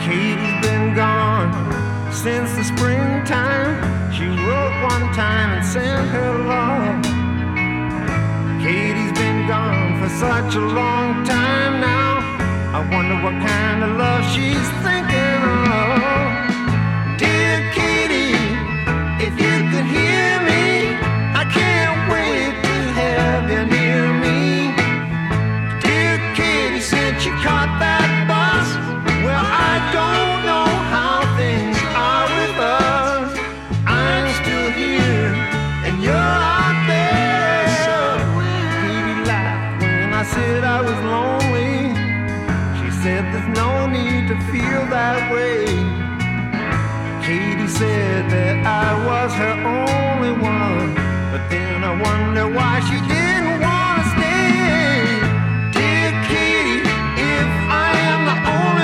Katie's been gone since the springtime. She wrote one time and sent her love. Katie's been gone for such a long time now. I wonder what kind of love she's thinking of. Dear Katie, if you could hear me, I can't wait to have you near me. Dear Katie, since you caught that bus, well, I don't know how things are with us. I'm still here and you're out there. Katie laughed when I said I was lonely. She said there's no need to feel that way. Katie said that I was her only one, but then I wonder why she did.